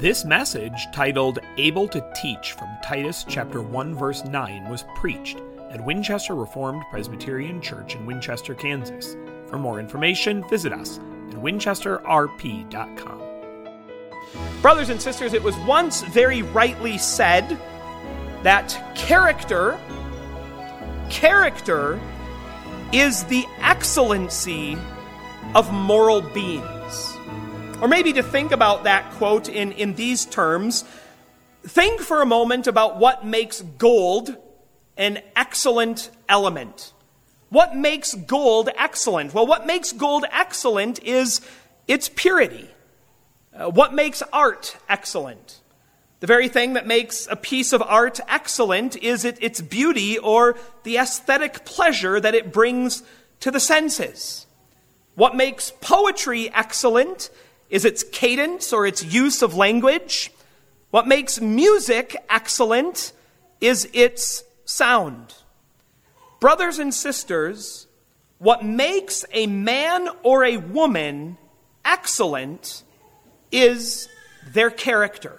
This message, titled Able to Teach from Titus chapter 1 verse 9, was preached at Winchester Reformed Presbyterian Church in Winchester, Kansas. For more information, visit us at winchesterrp.com. Brothers and sisters, it was once very rightly said that character is the excellency of moral beings. Or maybe to think about that quote in these terms, think for a moment about what makes gold an excellent element. What makes gold excellent? Well, what makes gold excellent is its purity. What makes art excellent? The very thing that makes a piece of art excellent is its beauty or the aesthetic pleasure that it brings to the senses. What makes poetry excellent is its cadence or its use of language. What makes music excellent is its sound. Brothers and sisters, what makes a man or a woman excellent is their character.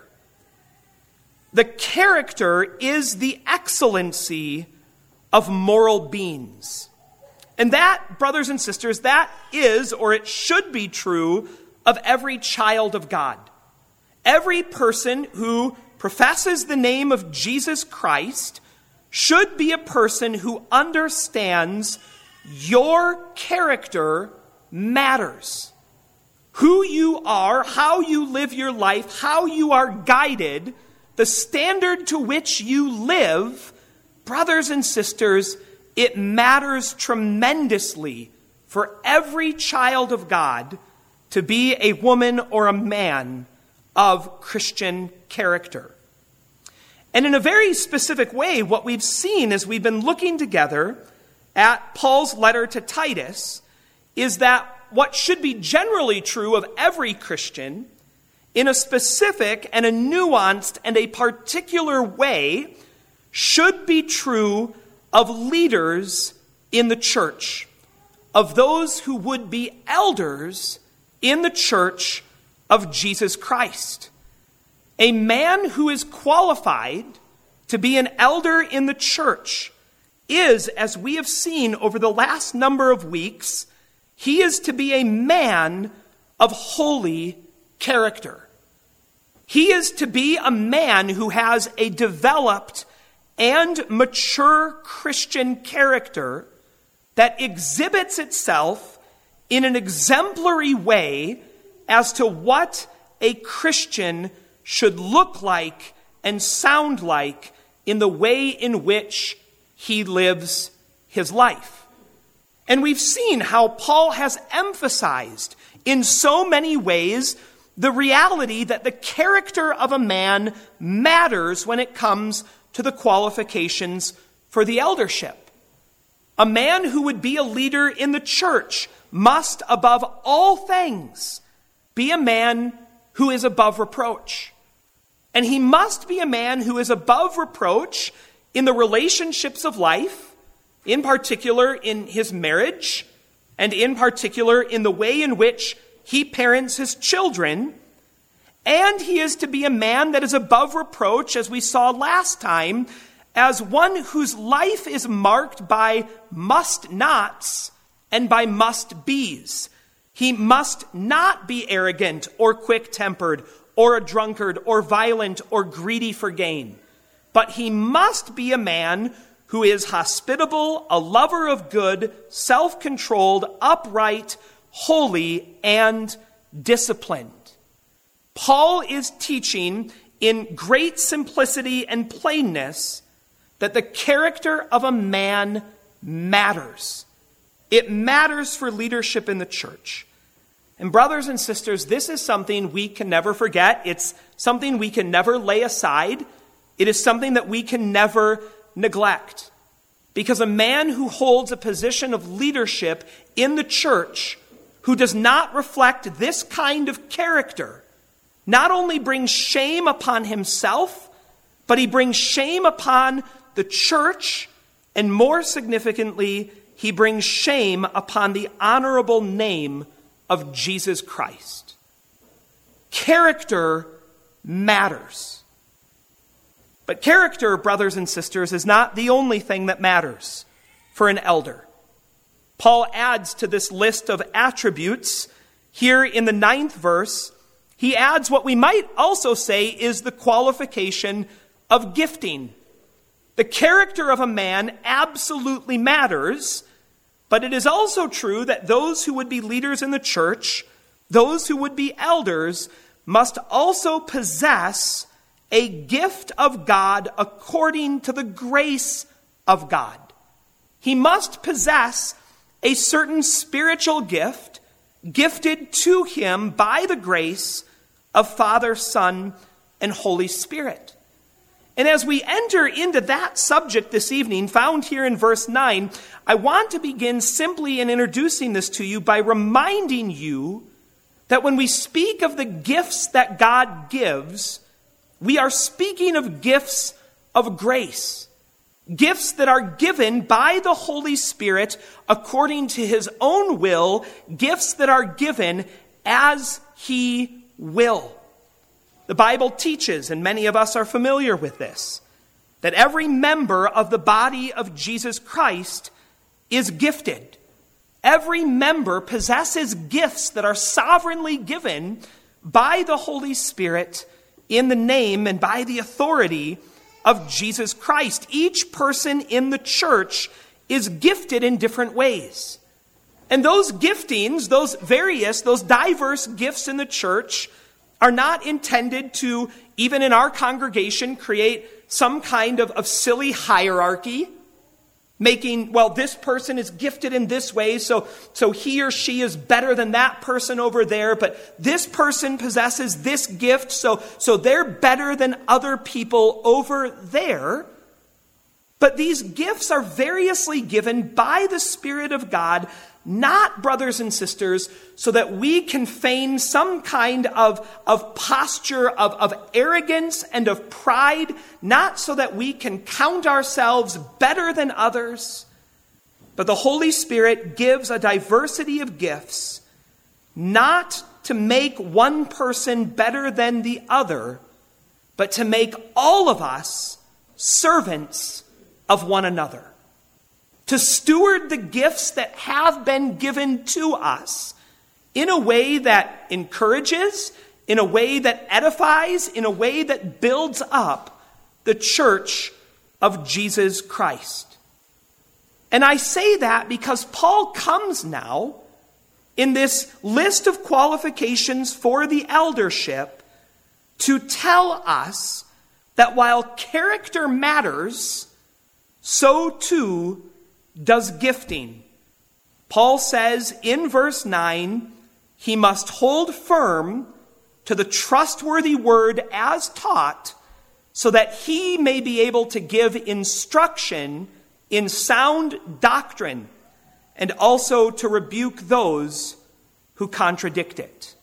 The character is the excellency of moral beings. And that, brothers and sisters, that is, or it should be true of every child of God. Every person who professes the name of Jesus Christ should be a person who understands your character matters. Who you are, how you live your life, how you are guided, the standard to which you live, brothers and sisters, it matters tremendously for every child of God to be a woman or a man of Christian character. And in a very specific way, what we've seen as we've been looking together at Paul's letter to Titus is that what should be generally true of every Christian, in a specific and a nuanced and a particular way, should be true of leaders in the church, of those who would be elders in the church of Jesus Christ. A man who is qualified to be an elder in the church is, as we have seen over the last number of weeks, he is to be a man of holy character. He is to be a man who has a developed and mature Christian character that exhibits itself in an exemplary way as to what a Christian should look like and sound like in the way in which he lives his life. And we've seen how Paul has emphasized in so many ways the reality that the character of a man matters when it comes to the qualifications for the eldership. A man who would be a leader in the church must, above all things, be a man who is above reproach. And he must be a man who is above reproach in the relationships of life, in particular in his marriage, and in particular in the way in which he parents his children. And he is to be a man that is above reproach, as we saw last time, as one whose life is marked by must-nots and by must-be's. He must not be arrogant or quick-tempered or a drunkard or violent or greedy for gain. But he must be a man who is hospitable, a lover of good, self-controlled, upright, holy, and disciplined. Paul is teaching in great simplicity and plainness that the character of a man matters. It matters for leadership in the church. And brothers and sisters, this is something we can never forget. It's something we can never lay aside. It is something that we can never neglect. Because a man who holds a position of leadership in the church who does not reflect this kind of character not only brings shame upon himself, but he brings shame upon the church, and more significantly, he brings shame upon the honorable name of Jesus Christ. Character matters. But character, brothers and sisters, is not the only thing that matters for an elder. Paul adds to this list of attributes here in the 9th verse. He adds what we might also say is the qualification of gifting. The character of a man absolutely matters, but it is also true that those who would be leaders in the church, those who would be elders, must also possess a gift of God according to the grace of God. He must possess a certain spiritual gift gifted to him by the grace of Father, Son, and Holy Spirit. And as we enter into that subject this evening, found here in verse 9, I want to begin simply in introducing this to you by reminding you that when we speak of the gifts that God gives, we are speaking of gifts of grace. Gifts that are given by the Holy Spirit according to his own will, gifts that are given as he will. The Bible teaches, and many of us are familiar with this, that every member of the body of Jesus Christ is gifted. Every member possesses gifts that are sovereignly given by the Holy Spirit in the name and by the authority of Jesus Christ. Each person in the church is gifted in different ways. And those giftings, those diverse gifts in the church are not intended to, even in our congregation, create some kind of silly hierarchy, making, well, this person is gifted in this way, so he or she is better than that person over there, but this person possesses this gift, so they're better than other people over there. But these gifts are variously given by the Spirit of God, not, brothers and sisters, so that we can feign some kind of posture of arrogance and of pride, not so that we can count ourselves better than others, but the Holy Spirit gives a diversity of gifts, not to make one person better than the other, but to make all of us servants of one another. To steward the gifts that have been given to us in a way that encourages, in a way that edifies, in a way that builds up the church of Jesus Christ. And I say that because Paul comes now in this list of qualifications for the eldership to tell us that while character matters, so too does gifting. Paul says in verse 9, he must hold firm to the trustworthy word as taught, so that he may be able to give instruction in sound doctrine, and also to rebuke those who contradict it.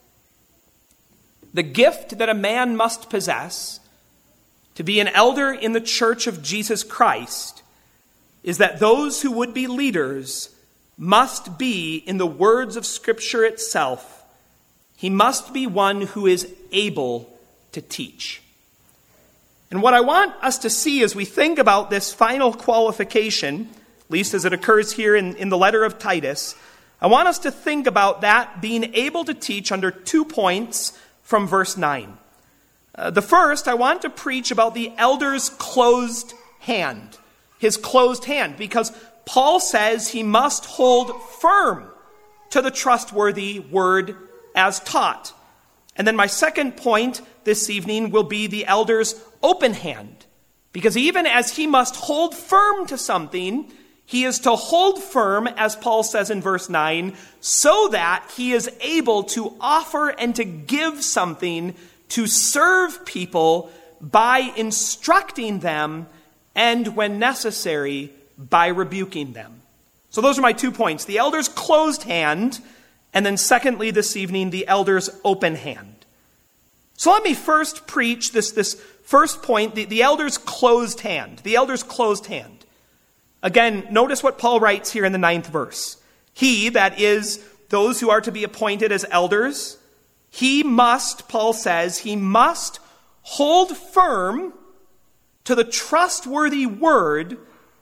The gift that a man must possess to be an elder in the church of Jesus Christ is that those who would be leaders must be, in the words of Scripture itself, he must be one who is able to teach. And what I want us to see as we think about this final qualification, at least as it occurs here in the letter of Titus, I want us to think about that being able to teach under 2 points from verse 9. The first, I want to preach about the elder's closed hand. His closed hand, because Paul says he must hold firm to the trustworthy word as taught. And then my second point this evening will be the elder's open hand, because even as he must hold firm to something, he is to hold firm, as Paul says in verse 9, so that he is able to offer and to give something to serve people by instructing them, and when necessary, by rebuking them. So those are my 2 points. The elder's closed hand, and then secondly this evening, the elder's open hand. So let me first preach this first point, the elder's closed hand. The elder's closed hand. Again, notice what Paul writes here in the 9th verse. He, that is, those who are to be appointed as elders, he must, Paul says, he must hold firm to the trustworthy word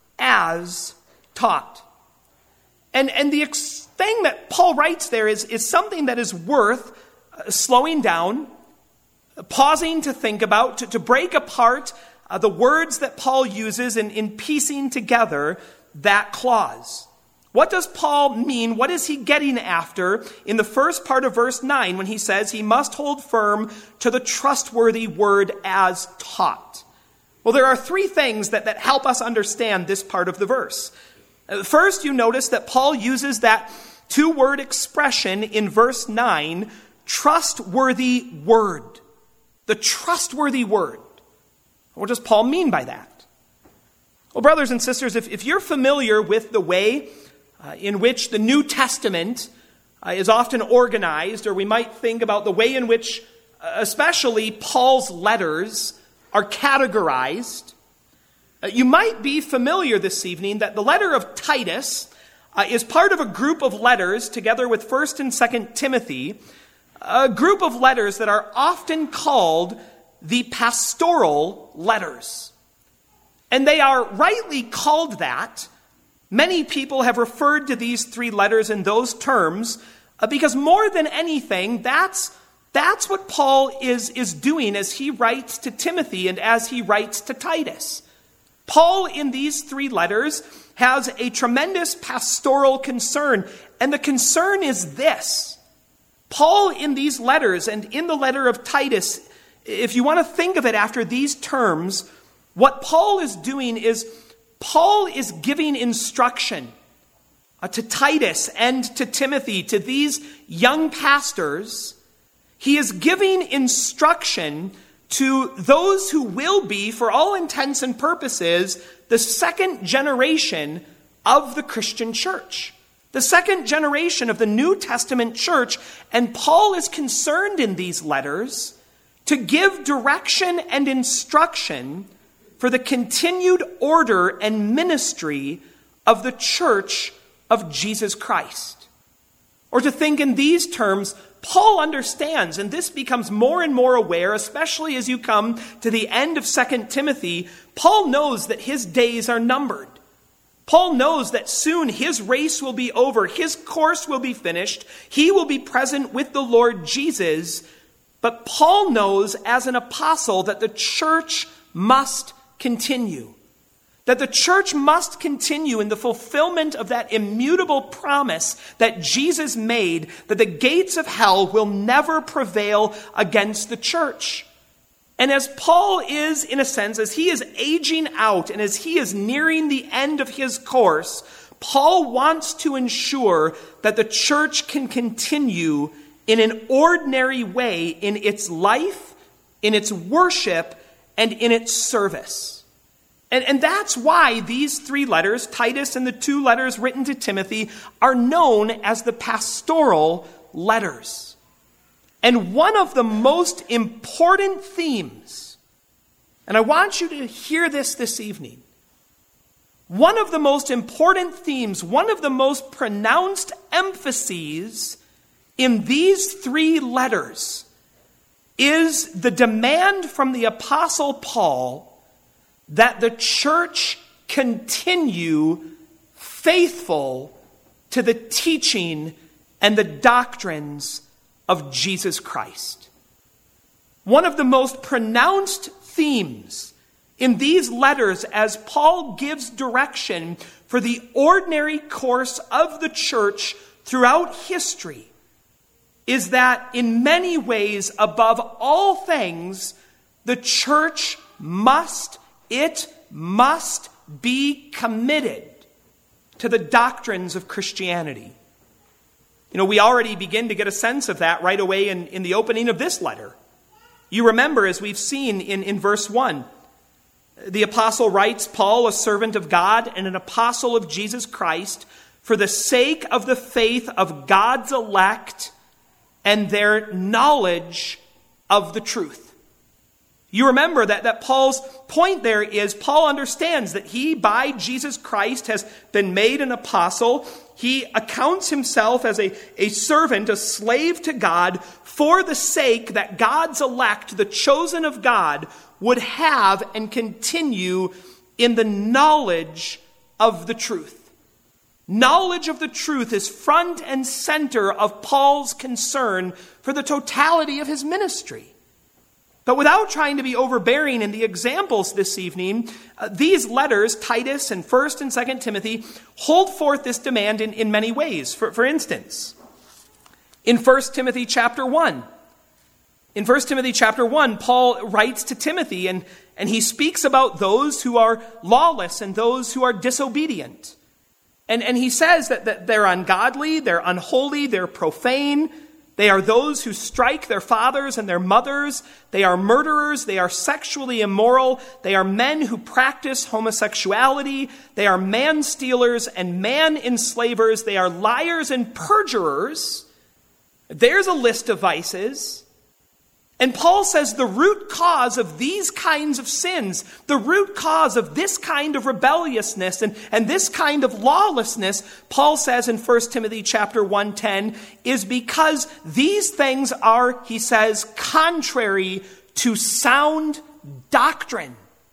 as taught. And the thing that Paul writes there is something that is worth slowing down, pausing to think about, to break apart the words that Paul uses in piecing together that clause. What does Paul mean? What is he getting after in the first part of verse 9 when he says he must hold firm to the trustworthy word as taught? Well, there are three things that help us understand this part of the verse. First, you notice that Paul uses that two-word expression in verse 9, trustworthy word. The trustworthy word. What does Paul mean by that? Well, brothers and sisters, if you're familiar with the way in which the New Testament is often organized, or we might think about the way in which especially Paul's letters are categorized, you might be familiar this evening that the letter of Titus is part of a group of letters together with 1st and 2nd Timothy, a group of letters that are often called the pastoral letters. And they are rightly called that. Many people have referred to these three letters in those terms because more than anything, that's what Paul is doing as he writes to Timothy and as he writes to Titus. Paul, in these three letters, has a tremendous pastoral concern, and the concern is this. Paul, in these letters, and in the letter of Titus, if you want to think of it after these terms, what Paul is doing is Paul is giving instruction to Titus and to Timothy, to these young pastors. He is giving instruction to those who will be, for all intents and purposes, the second generation of the Christian church. The second generation of the New Testament church. And Paul is concerned in these letters to give direction and instruction for the continued order and ministry of the church of Jesus Christ. Or to think in these terms, Paul understands, and this becomes more and more aware, especially as you come to the end of 2 Timothy, Paul knows that his days are numbered. Paul knows that soon his race will be over, his course will be finished, he will be present with the Lord Jesus. But Paul knows as an apostle that the church must continue. That the church must continue in the fulfillment of that immutable promise that Jesus made, that the gates of hell will never prevail against the church. And as Paul is, in a sense, as he is aging out and as he is nearing the end of his course, Paul wants to ensure that the church can continue in an ordinary way in its life, in its worship, and in its service. And that's why these three letters, Titus and the two letters written to Timothy, are known as the pastoral letters. And one of the most important themes, and I want you to hear this evening, one of the most important themes, one of the most pronounced emphases in these three letters is the demand from the Apostle Paul that the church continue faithful to the teaching and the doctrines of Jesus Christ. One of the most pronounced themes in these letters as Paul gives direction for the ordinary course of the church throughout history is that in many ways, above all things, the church must be committed to the doctrines of Christianity. You know, we already begin to get a sense of that right away in the opening of this letter. You remember, as we've seen in verse 1, the apostle writes, Paul, a servant of God and an apostle of Jesus Christ, for the sake of the faith of God's elect and their knowledge of the truth. You remember that Paul's point there is Paul understands that he, by Jesus Christ, has been made an apostle. He accounts himself as a servant, a slave to God, for the sake that God's elect, the chosen of God, would have and continue in the knowledge of the truth. Knowledge of the truth is front and center of Paul's concern for the totality of his ministry. But without trying to be overbearing in the examples this evening, these letters, Titus and 1st and 2nd Timothy, hold forth this demand in many ways. For instance, in 1 Timothy chapter 1, Paul writes to Timothy and he speaks about those who are lawless and those who are disobedient. And he says that they're ungodly, they're unholy, they're profane. They are those who strike their fathers and their mothers. They are murderers. They are sexually immoral. They are men who practice homosexuality. They are man-stealers and man-enslavers. They are liars and perjurers. There's a list of vices. And Paul says the root cause of these kinds of sins, the root cause of this kind of rebelliousness and this kind of lawlessness, Paul says in 1 Timothy chapter 1:10, is because these things are, he says, contrary to sound doctrine.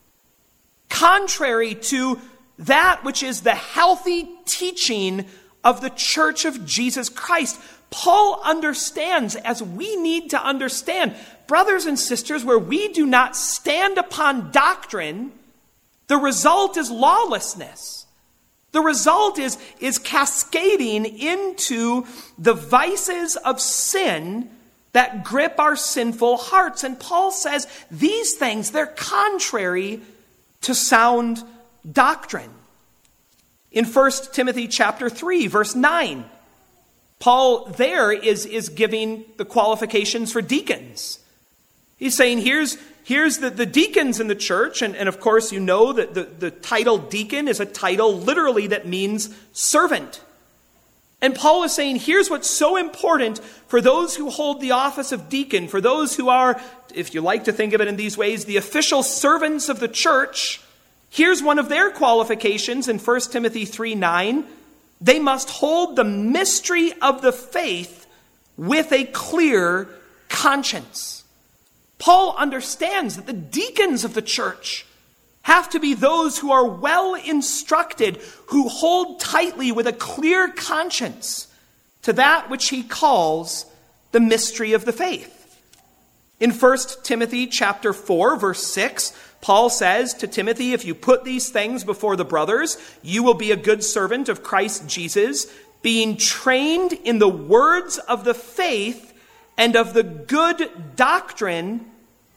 Contrary to that which is the healthy teaching of the Church of Jesus Christ. Paul understands, as we need to understand, brothers and sisters, where we do not stand upon doctrine, the result is lawlessness. The result is cascading into the vices of sin that grip our sinful hearts. And Paul says these things, they're contrary to sound doctrine. In 1 Timothy chapter 3, verse 9, Paul there is giving the qualifications for deacons. He's saying here's the deacons in the church, and of course you know that the title deacon is a title literally that means servant. And Paul is saying here's what's so important for those who hold the office of deacon, for those who are, if you like to think of it in these ways, the official servants of the church. Here's one of their qualifications in 1 Timothy 3:9. They must hold the mystery of the faith with a clear conscience. Paul understands that the deacons of the church have to be those who are well instructed, who hold tightly with a clear conscience to that which he calls the mystery of the faith. In 1 Timothy chapter 4, verse 6, Paul says to Timothy, if you put these things before the brothers, you will be a good servant of Christ Jesus, being trained in the words of the faith and of the good doctrine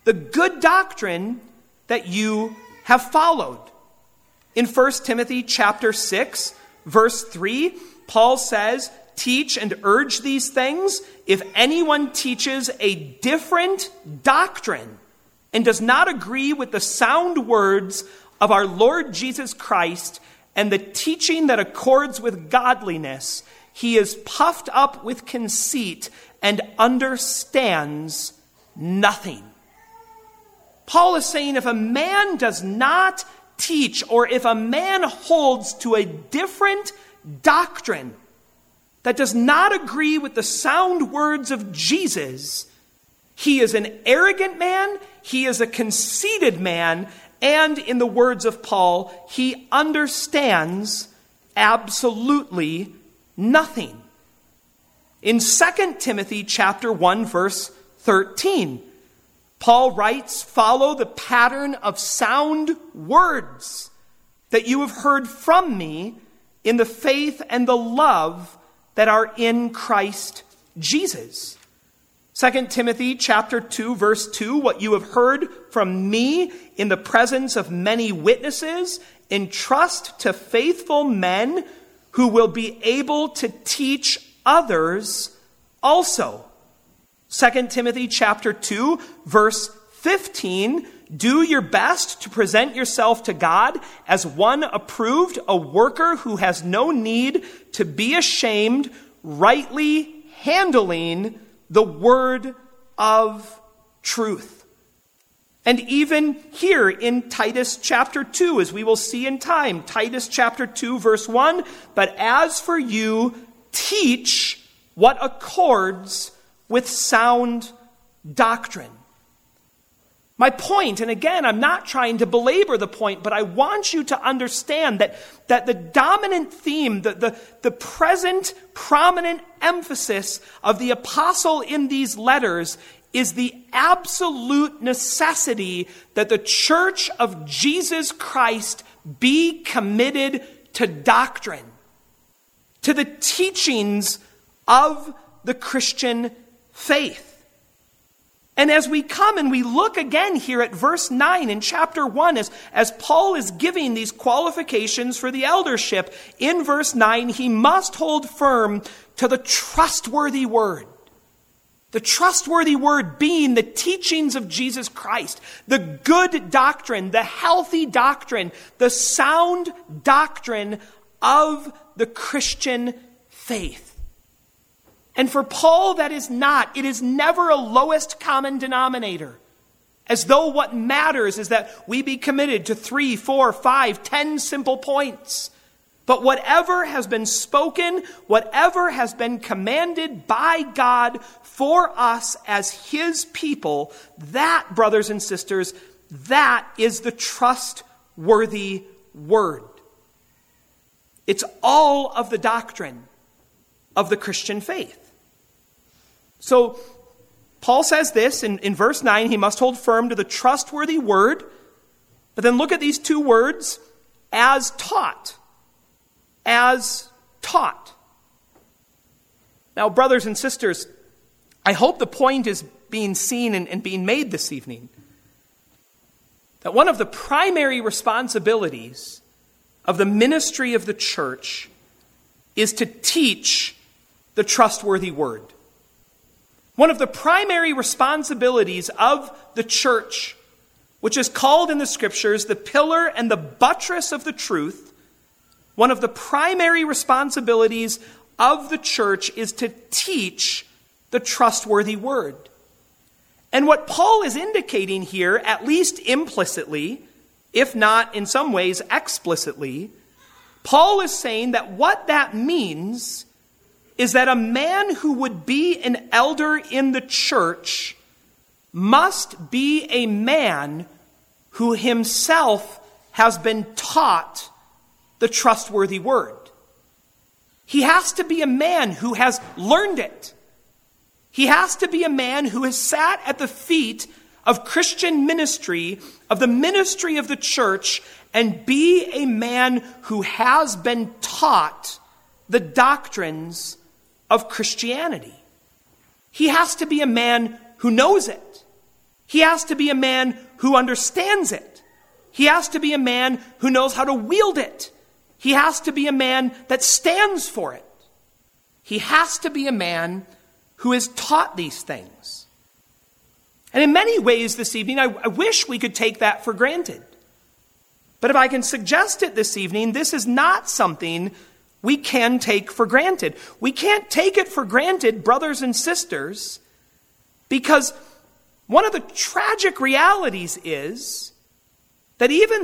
that you have followed. In 1 Timothy chapter 6, verse 3, Paul says, teach and urge these things. If anyone teaches a different doctrine and does not agree with the sound words of our Lord Jesus Christ and the teaching that accords with godliness, he is puffed up with conceit and understands nothing. Paul is saying if a man does not teach, or if a man holds to a different doctrine that does not agree with the sound words of Jesus, he is an arrogant man, he is a conceited man, and in the words of Paul, he understands absolutely nothing. In 2 Timothy chapter 1, verse 13, Paul writes, follow the pattern of sound words that you have heard from me in the faith and the love that are in Christ Jesus. 2 Timothy chapter 2, verse 2, what you have heard from me in the presence of many witnesses, entrust to faithful men who will be able to teach others also. 2 Timothy chapter 2, verse 15, do your best to present yourself to God as one approved, a worker who has no need to be ashamed, rightly handling the word of truth. And even here in Titus chapter 2, as we will see in time, Titus chapter 2, verse 1, but as for you, teach what accords with sound doctrine. My point, and again, I'm not trying to belabor the point, but I want you to understand that the dominant theme, the present prominent emphasis of the apostle in these letters is the absolute necessity that the church of Jesus Christ be committed to doctrine, to the teachings of the Christian faith. And as we come and we look again here at verse 9 in chapter 1, as Paul is giving these qualifications for the eldership, in verse 9, he must hold firm to the trustworthy word. The trustworthy word being the teachings of Jesus Christ, the good doctrine, the healthy doctrine, the sound doctrine of the Christian faith. And for Paul, that is not. It is never a lowest common denominator. As though what matters is that we be committed to 3, 4, 5, 10 simple points. But whatever has been spoken, whatever has been commanded by God for us as His people, that, brothers and sisters, that is the trustworthy word. It's all of the doctrine of the Christian faith. So, Paul says this in verse 9, he must hold firm to the trustworthy word. But then look at these two words, as taught. As taught. Now, brothers and sisters, I hope the point is being seen and being made this evening. That one of the primary responsibilities of the ministry of the church is to teach the trustworthy word. One of the primary responsibilities of the church, which is called in the scriptures the pillar and the buttress of the truth, one of the primary responsibilities of the church is to teach the trustworthy word. And what Paul is indicating here, at least implicitly, if not in some ways explicitly, Paul is saying that what that means is that a man who would be an elder in the church must be a man who himself has been taught the trustworthy word. He has to be a man who has learned it. He has to be a man who has sat at the feet of Christian ministry, of the ministry of the church, and be a man who has been taught the doctrines of Christianity. He has to be a man who knows it. He has to be a man who understands it. He has to be a man who knows how to wield it. He has to be a man that stands for it. He has to be a man who is taught these things. And in many ways this evening, I wish we could take that for granted. But if I can suggest it this evening, this is not something we can take for granted. We can't take it for granted, brothers and sisters, because one of the tragic realities is that even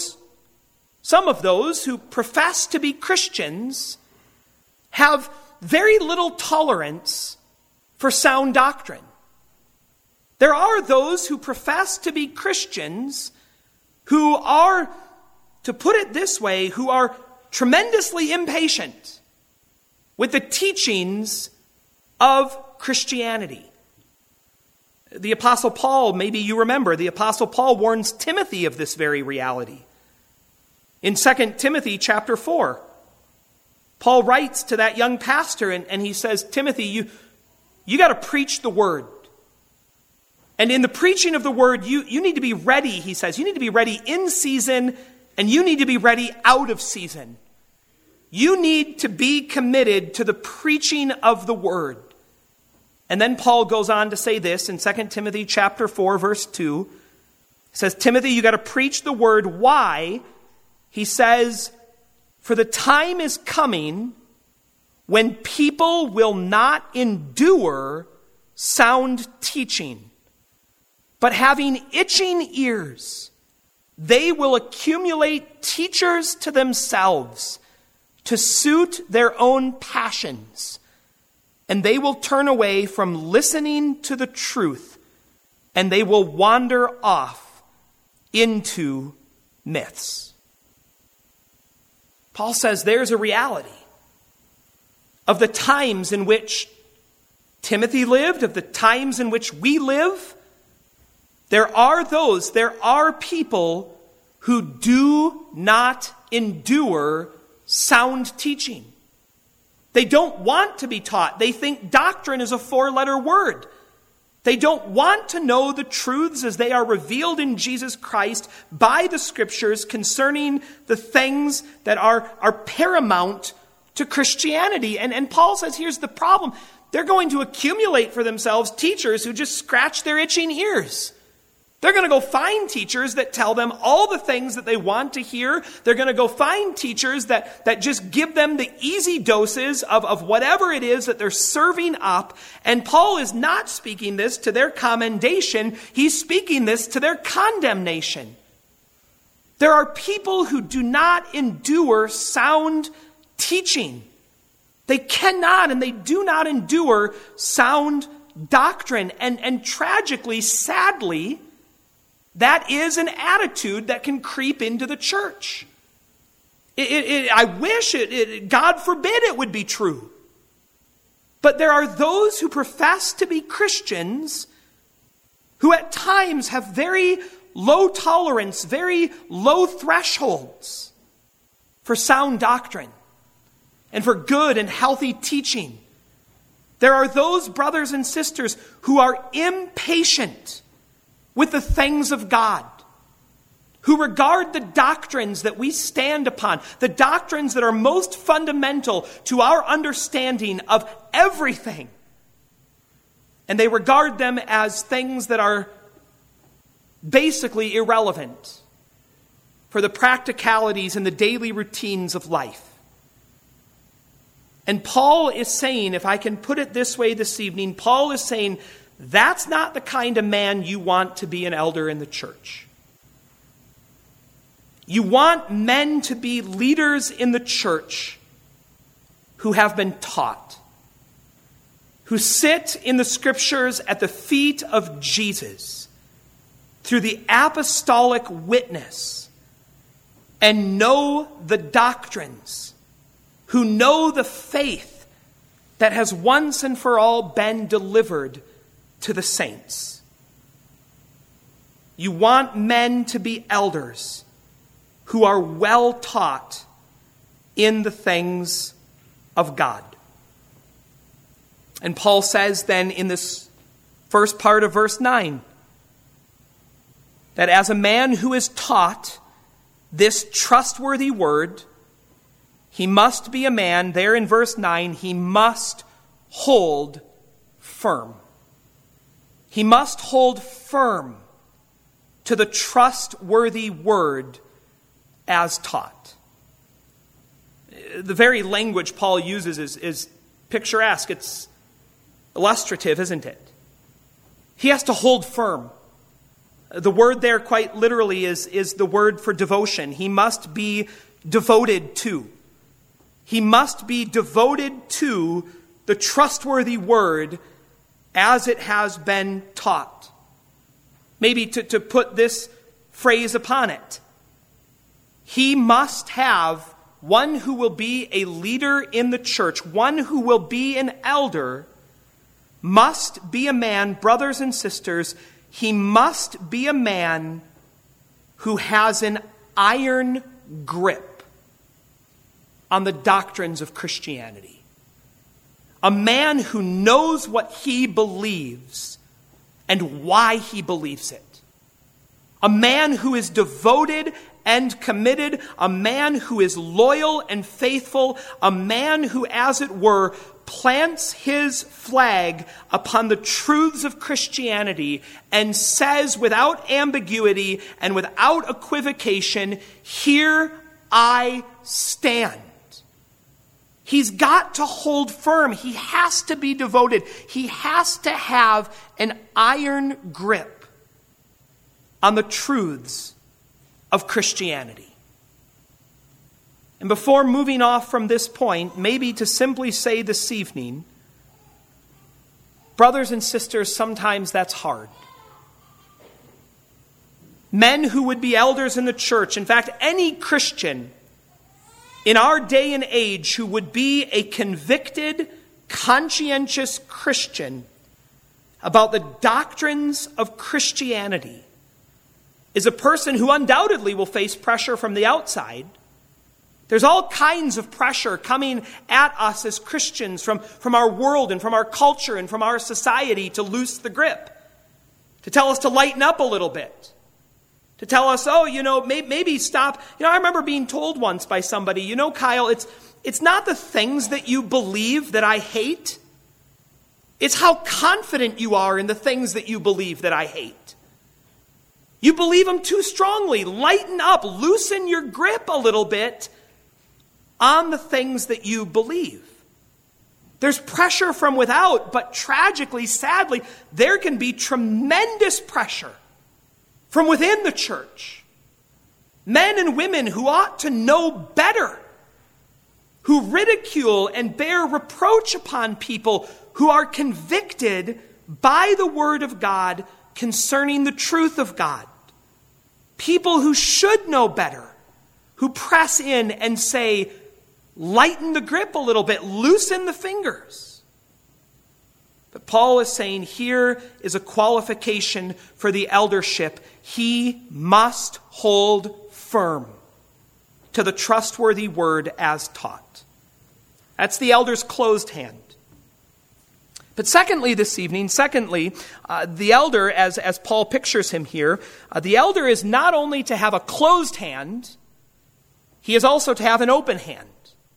some of those who profess to be Christians have very little tolerance for sound doctrine. There are those who profess to be Christians who are, to put it this way, who are tremendously impatient with the teachings of Christianity. The Apostle Paul, maybe you remember, the Apostle Paul warns Timothy of this very reality. In 2 Timothy chapter 4, Paul writes to that young pastor and he says, Timothy, you got to preach the word. And in the preaching of the word, you need to be ready, he says. You need to be ready in season, and you need to be ready out of season. You need to be committed to the preaching of the word. And then Paul goes on to say this in 2 Timothy chapter 4, verse 2. He says, Timothy, you got to preach the word. Why? He says, for the time is coming when people will not endure sound teaching, But having itching ears, they will accumulate teachers to themselves to suit their own passions, and they will turn away from listening to the truth, and they will wander off into myths. Paul says there's a reality of the times in which Timothy lived, of the times in which we live. There are people who do not endure sound teaching. They don't want to be taught. They think doctrine is a 4-letter word. They don't want to know the truths as they are revealed in Jesus Christ by the Scriptures concerning the things that are paramount to Christianity. And Paul says, here's the problem. They're going to accumulate for themselves teachers who just scratch their itching ears. They're going to go find teachers that tell them all the things that they want to hear. They're going to go find teachers that just give them the easy doses of whatever it is that they're serving up. And Paul is not speaking this to their commendation. He's speaking this to their condemnation. There are people who do not endure sound teaching. They cannot and they do not endure sound doctrine. And tragically, sadly, that is an attitude that can creep into the church. I wish God forbid it would be true. But there are those who profess to be Christians who at times have very low tolerance, very low thresholds for sound doctrine and for good and healthy teaching. There are those brothers and sisters who are impatient with the things of God, who regard the doctrines that we stand upon, the doctrines that are most fundamental to our understanding of everything, and they regard them as things that are basically irrelevant for the practicalities and the daily routines of life. And Paul is saying, if I can put it this way this evening, Paul is saying, that's not the kind of man you want to be an elder in the church. You want men to be leaders in the church who have been taught, who sit in the Scriptures at the feet of Jesus through the apostolic witness and know the doctrines, who know the faith that has once and for all been delivered to the saints. You want men to be elders who are well taught in the things of God. And Paul says then in this first part of verse 9 that as a man who is taught this trustworthy word, he must be a man, there in verse 9, he must hold firm. He must hold firm to the trustworthy word as taught. The very language Paul uses is picturesque. It's illustrative, isn't it? He has to hold firm. The word there quite literally is the word for devotion. He must be devoted to. He must be devoted to the trustworthy word as it has been taught. Maybe to put this phrase upon it. He must have one who will be a leader in the church, one who will be an elder, must be a man, brothers and sisters, he must be a man who has an iron grip on the doctrines of Christianity. A man who knows what he believes and why he believes it. A man who is devoted and committed. A man who is loyal and faithful. A man who, as it were, plants his flag upon the truths of Christianity and says without ambiguity and without equivocation, "Here I stand." He's got to hold firm. He has to be devoted. He has to have an iron grip on the truths of Christianity. And before moving off from this point, maybe to simply say this evening, brothers and sisters, sometimes that's hard. Men who would be elders in the church, in fact, any Christian in our day and age who would be a convicted, conscientious Christian about the doctrines of Christianity is a person who undoubtedly will face pressure from the outside. There's all kinds of pressure coming at us as Christians from our world and from our culture and from our society to loose the grip, to tell us to lighten up a little bit, to tell us, maybe stop. I remember being told once by somebody, Kyle, it's not the things that you believe that I hate. It's how confident you are in the things that you believe that I hate. You believe them too strongly. Lighten up, loosen your grip a little bit on the things that you believe. There's pressure from without, but tragically, sadly, there can be tremendous pressure from within the church. Men and women who ought to know better, who ridicule and bear reproach upon people who are convicted by the word of God concerning the truth of God. People who should know better, who press in and say, lighten the grip a little bit, loosen the fingers. But Paul is saying here is a qualification for the eldership. He must hold firm to the trustworthy word as taught. That's the elder's closed hand. But secondly, this evening, the elder, as Paul pictures him here, the elder is not only to have a closed hand, he is also to have an open hand.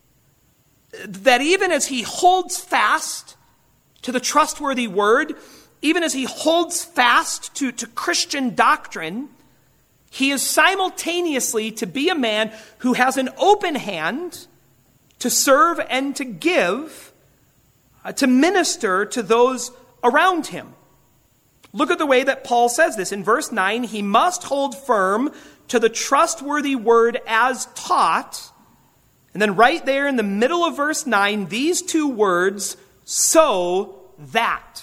That even as he holds fast to the trustworthy word, even as he holds fast to Christian doctrine, he is simultaneously to be a man who has an open hand to serve and to give, to minister to those around him. Look at the way that Paul says this. In verse 9, he must hold firm to the trustworthy word as taught. And then right there in the middle of verse 9, these two words, so that.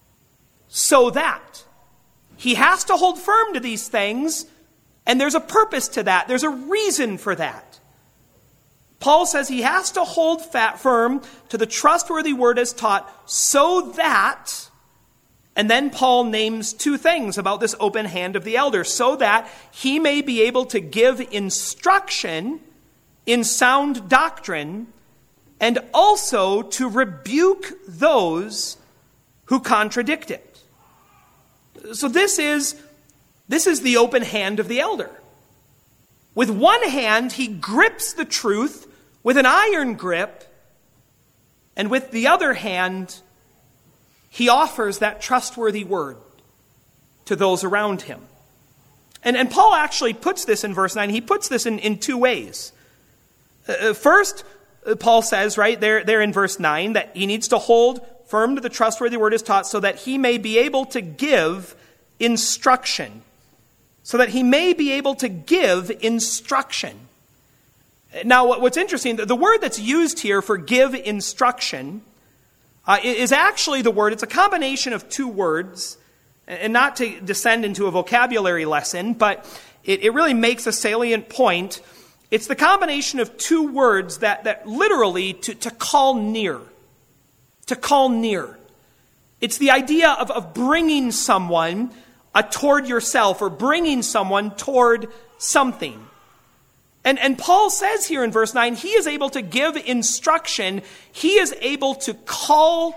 So that. He has to hold firm to these things, and there's a purpose to that. There's a reason for that. Paul says he has to hold firm to the trustworthy word as taught, so that, and then Paul names two things about this open hand of the elder, so that he may be able to give instruction in sound doctrine, and also to rebuke those who contradict it. So this is the open hand of the elder. With one hand, he grips the truth with an iron grip, and with the other hand, he offers that trustworthy word to those around him. And Paul actually puts this in verse 9. He puts this in two ways. First, Paul says right there in verse 9 that he needs to hold firm to the trustworthy word as taught so that he may be able to give instruction. So that he may be able to give instruction. Now, what's interesting, the word that's used here for give instruction is actually the word, it's a combination of two words, and not to descend into a vocabulary lesson, but it really makes a salient point. It's the combination of two words that literally to call near. To call near. It's the idea of bringing someone toward yourself, or bringing someone toward something. And Paul says here in verse 9, he is able to give instruction. He is able to call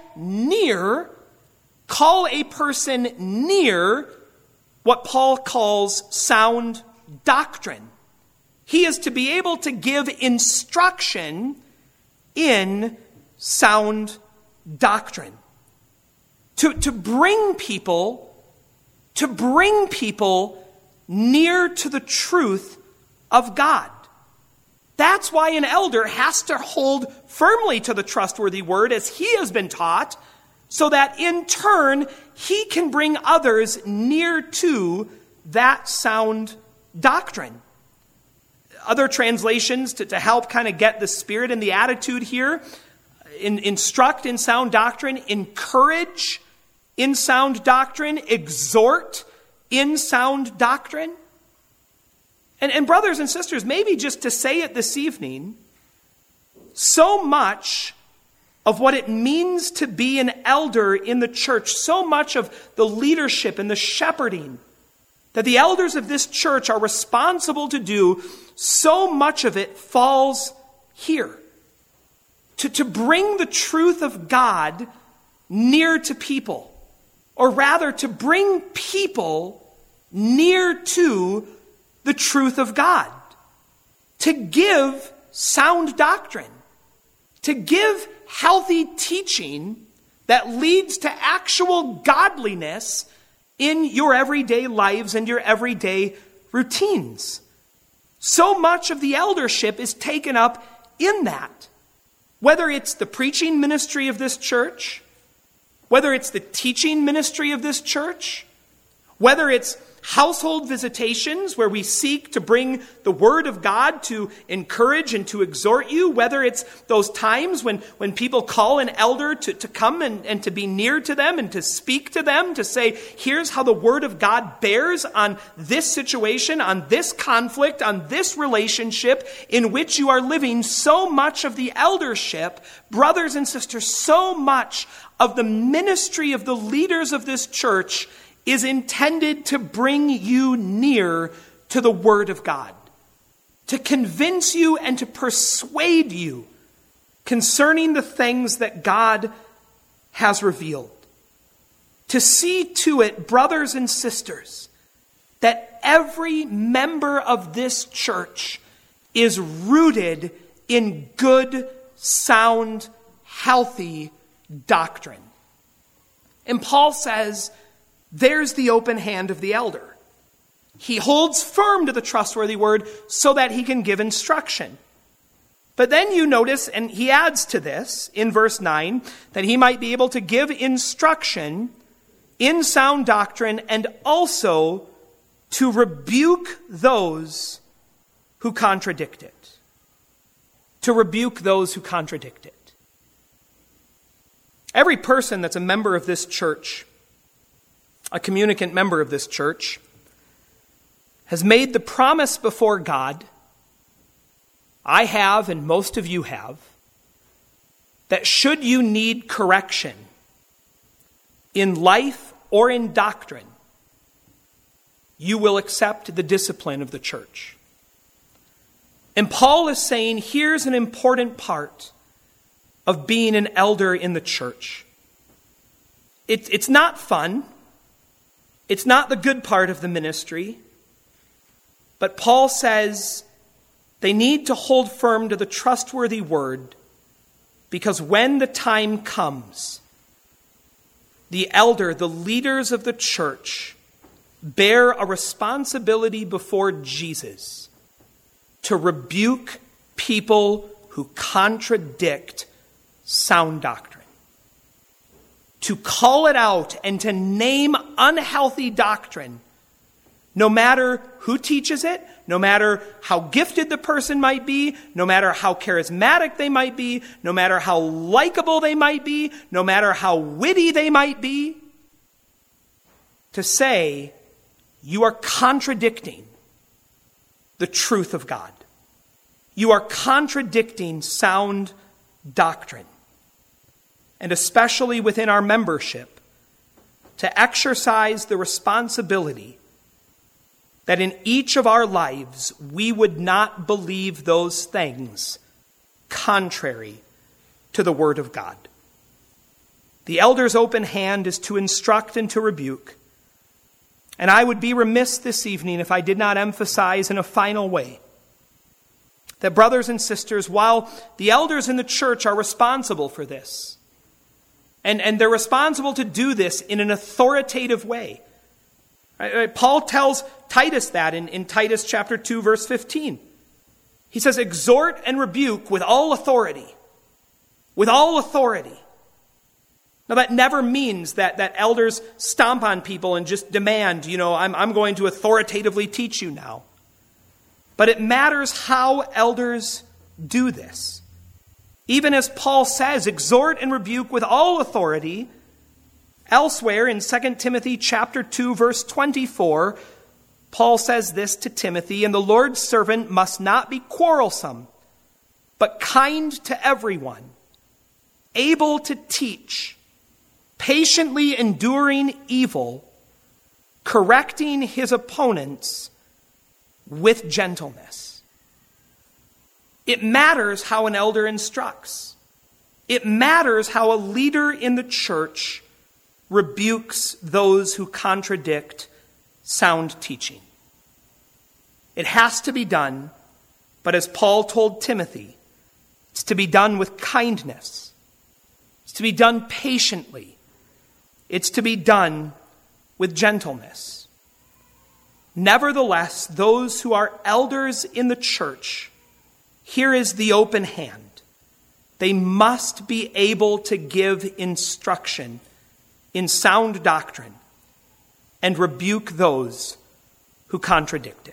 a person near what Paul calls sound doctrine. He is to be able to give instruction in sound doctrine. To bring people near to the truth of God. That's why an elder has to hold firmly to the trustworthy word as he has been taught, so that in turn he can bring others near to that sound doctrine. Other translations to help kind of get the spirit and the attitude here, instruct in sound doctrine, encourage in sound doctrine, exhort in sound doctrine. And brothers and sisters, maybe just to say it this evening, so much of what it means to be an elder in the church, so much of the leadership and the shepherding that the elders of this church are responsible to do, so much of it falls here. To bring the truth of God near to people, or rather to bring people near to the truth of God, to give sound doctrine, to give healthy teaching that leads to actual godliness in your everyday lives and your everyday routines. So much of the eldership is taken up in that. Whether it's the preaching ministry of this church, whether it's the teaching ministry of this church, whether it's household visitations where we seek to bring the word of God to encourage and to exhort you, whether it's those times when people call an elder to come and to be near to them and to speak to them, to say, here's how the word of God bears on this situation, on this conflict, on this relationship in which you are living. So much of the eldership, brothers and sisters, so much of the ministry of the leaders of this church is intended to bring you near to the Word of God, to convince you and to persuade you concerning the things that God has revealed. To see to it, brothers and sisters, that every member of this church is rooted in good, sound, healthy doctrine. And Paul says, there's the open hand of the elder. He holds firm to the trustworthy word so that he can give instruction. But then you notice, and he adds to this in verse 9, that he might be able to give instruction in sound doctrine and also to rebuke those who contradict it. To rebuke those who contradict it. Every person that's a member of this church, a communicant member of this church, has made the promise before God, I have and most of you have, that should you need correction in life or in doctrine, you will accept the discipline of the church. And Paul is saying, here's an important part of being an elder in the church. It's not fun. It's not the good part of the ministry. But Paul says they need to hold firm to the trustworthy word, because when the time comes, the elder, the leaders of the church, bear a responsibility before Jesus to rebuke people who contradict sound doctrine. To call it out and to name unhealthy doctrine, no matter who teaches it, no matter how gifted the person might be, no matter how charismatic they might be, no matter how likable they might be, no matter how witty they might be, to say, you are contradicting the truth of God. You are contradicting sound doctrine. And especially within our membership, to exercise the responsibility that in each of our lives we would not believe those things contrary to the Word of God. The elder's open hand is to instruct and to rebuke. And I would be remiss this evening if I did not emphasize in a final way that, brothers and sisters, while the elders in the church are responsible for this, and they're responsible to do this in an authoritative way. Paul tells Titus that in Titus chapter 2, verse 15. He says, exhort and rebuke with all authority. With all authority. Now, that never means that elders stomp on people and just demand, I'm going to authoritatively teach you now. But it matters how elders do this. Even as Paul says, exhort and rebuke with all authority. Elsewhere in 2 Timothy chapter 2, verse 24, Paul says this to Timothy, and the Lord's servant must not be quarrelsome, but kind to everyone, able to teach, patiently enduring evil, correcting his opponents with gentleness. It matters how an elder instructs. It matters how a leader in the church rebukes those who contradict sound teaching. It has to be done, but as Paul told Timothy, it's to be done with kindness. It's to be done patiently. It's to be done with gentleness. Nevertheless, those who are elders in the church, here is the open hand. They must be able to give instruction in sound doctrine and rebuke those who contradict it.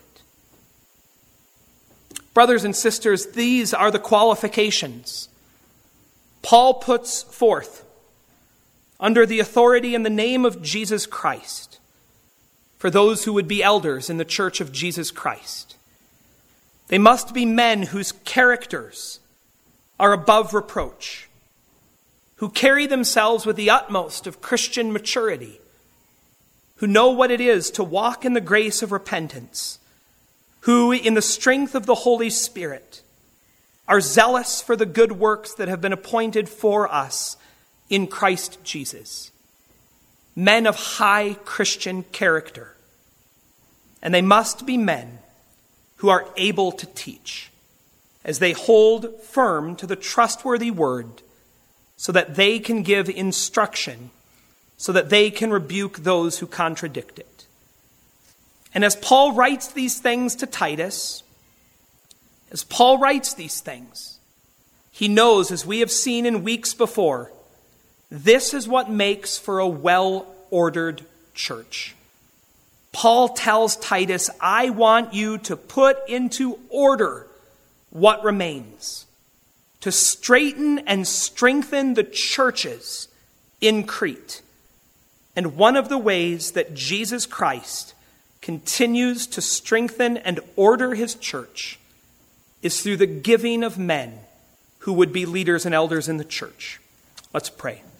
Brothers and sisters, these are the qualifications Paul puts forth under the authority and the name of Jesus Christ for those who would be elders in the church of Jesus Christ. They must be men whose characters are above reproach, who carry themselves with the utmost of Christian maturity, who know what it is to walk in the grace of repentance, who, in the strength of the Holy Spirit, are zealous for the good works that have been appointed for us in Christ Jesus. Men of high Christian character. And they must be men who are able to teach, as they hold firm to the trustworthy word, so that they can give instruction, so that they can rebuke those who contradict it. And as Paul writes these things to Titus, he knows, as we have seen in weeks before, this is what makes for a well-ordered church. Paul tells Titus, I want you to put into order what remains, to straighten and strengthen the churches in Crete. And one of the ways that Jesus Christ continues to strengthen and order his church is through the giving of men who would be leaders and elders in the church. Let's pray.